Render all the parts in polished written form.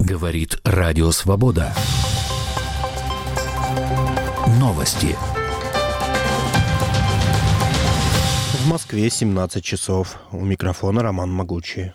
Говорит Радио Свобода. Новости. В Москве 17 часов. У микрофона Роман Могучий.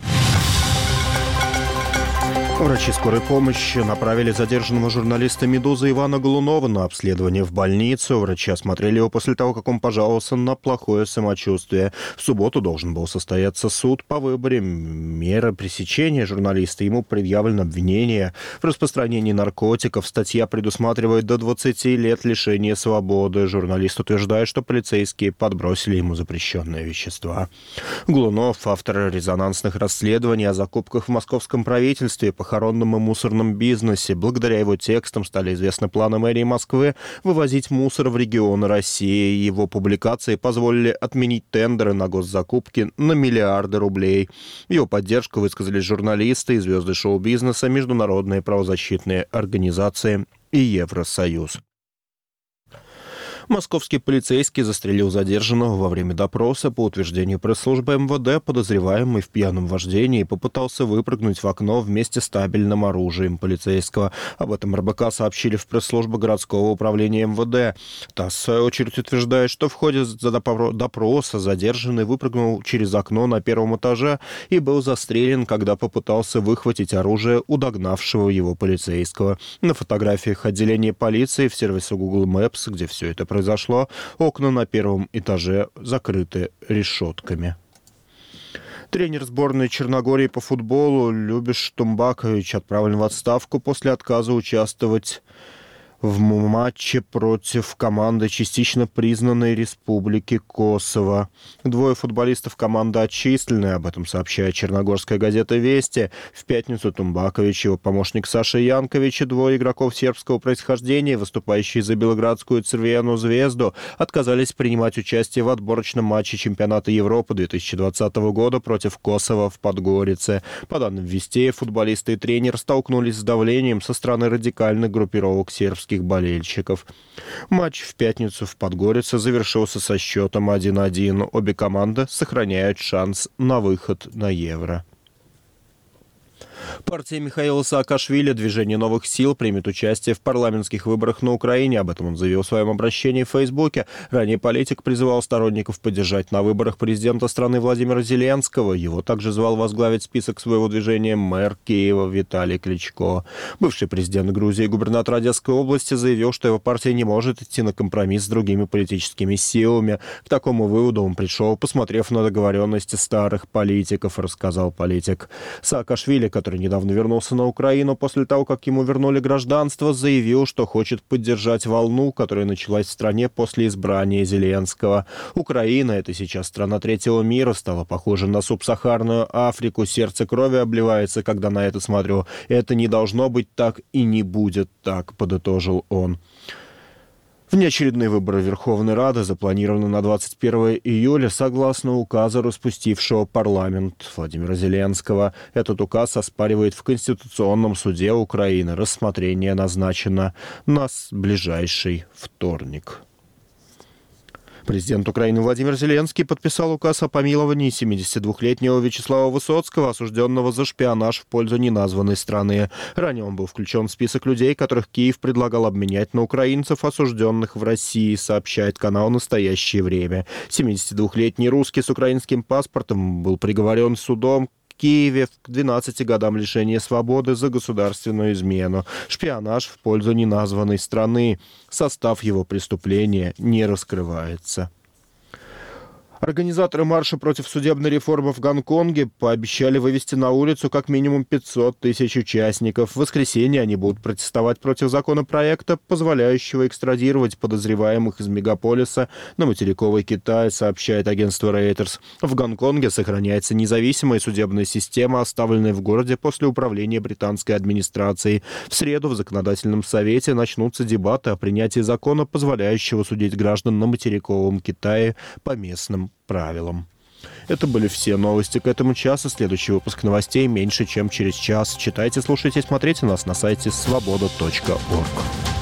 Врачи скорой помощи направили задержанного журналиста «Медузы» Ивана Голунова на обследование в больницу. Врачи осмотрели его после того, как он пожаловался на плохое самочувствие. В субботу должен был состояться суд по выборе меры пресечения журналиста. Ему предъявлено обвинение в распространении наркотиков. Статья предусматривает до 20 лет лишения свободы. Журналист утверждает, что полицейские подбросили ему запрещенные вещества. Голунов — автор резонансных расследований о закупках в московском правительстве, похоронном и мусорном бизнесе. Благодаря его текстам стали известны планы мэрии Москвы вывозить мусор в регионы России. Его публикации позволили отменить тендеры на госзакупки на миллиарды рублей. В его поддержку высказались журналисты и звезды шоу-бизнеса, международные правозащитные организации и Евросоюз. Московский полицейский застрелил задержанного во время допроса. По утверждению пресс-службы МВД, подозреваемый в пьяном вождении попытался выпрыгнуть в окно вместе с табельным оружием полицейского. Об этом РБК сообщили в пресс-службе городского управления МВД. ТАСС, в свою очередь, утверждает, что в ходе допроса задержанный выпрыгнул через окно на первом этаже и был застрелен, когда попытался выхватить оружие у догнавшего его полицейского. На фотографиях отделения полиции в сервисе Google Maps, где все это произошло, окна на первом этаже закрыты решетками. Тренер сборной Черногории по футболу Любиш Тумбакович отправлен в отставку после отказа участвовать в матче против команды частично признанной Республики Косово. Двое футболистов команды отчислены, об этом сообщает черногорская газета «Вести». В пятницу Тумбакович, его помощник Саша Янкович и двое игроков сербского происхождения, выступающие за белградскую Црвену Звезду, отказались принимать участие в отборочном матче чемпионата Европы 2020 года против Косово в Подгорице. По данным «Вести», футболисты и тренер столкнулись с давлением со стороны радикальных группировок сербских болельщиков. Матч в пятницу в Подгорице завершился со счетом 1-1. Обе команды сохраняют шанс на выход на Евро. Партия Михаила Саакашвили «Движение новых сил» примет участие в парламентских выборах на Украине. Об этом он заявил в своем обращении в Фейсбуке. Ранее политик призывал сторонников поддержать на выборах президента страны Владимира Зеленского. Его также звал возглавить список своего движения мэр Киева Виталий Кличко. Бывший президент Грузии и губернатор Одесской области заявил, что его партия не может идти на компромисс с другими политическими силами. К такому выводу он пришел, посмотрев на договоренности старых политиков, рассказал политик. Саакашвили, который недавно вернулся на Украину после того, как ему вернули гражданство, заявил, что хочет поддержать волну, которая началась в стране после избрания Зеленского. Украина — это сейчас страна третьего мира, стала похожа на субсахарную Африку. Сердце крови обливается, когда на это смотрю. Это не должно быть так и не будет так, подытожил он. Внеочередные выборы Верховной Рады запланированы на 21 июля согласно указу распустившего парламент Владимира Зеленского. Этот указ оспаривает в Конституционном суде Украины. Рассмотрение назначено на ближайший вторник. Президент Украины Владимир Зеленский подписал указ о помиловании 72-летнего Вячеслава Высоцкого, осужденного за шпионаж в пользу неназванной страны. Ранее он был включен в список людей, которых Киев предлагал обменять на украинцев, осужденных в России, сообщает канал «Настоящее время». 72-летний русский с украинским паспортом был приговорен судом Киеве к 12 годам лишения свободы за государственную измену, шпионаж в пользу неназванной страны. Состав его преступления не раскрывается. Организаторы марша против судебной реформы в Гонконге пообещали вывести на улицу как минимум 500 тысяч участников. В воскресенье они будут протестовать против законопроекта, позволяющего экстрадировать подозреваемых из мегаполиса на материковый Китай, сообщает агентство Reuters. В Гонконге сохраняется независимая судебная система, оставленная в городе после управления британской администрацией. В среду в законодательном совете начнутся дебаты о принятии закона, позволяющего судить граждан на материковом Китае по местным правилам. Это были все новости к этому часу. Следующий выпуск новостей меньше, чем через час. Читайте, слушайте, смотрите нас на сайте svoboda.org.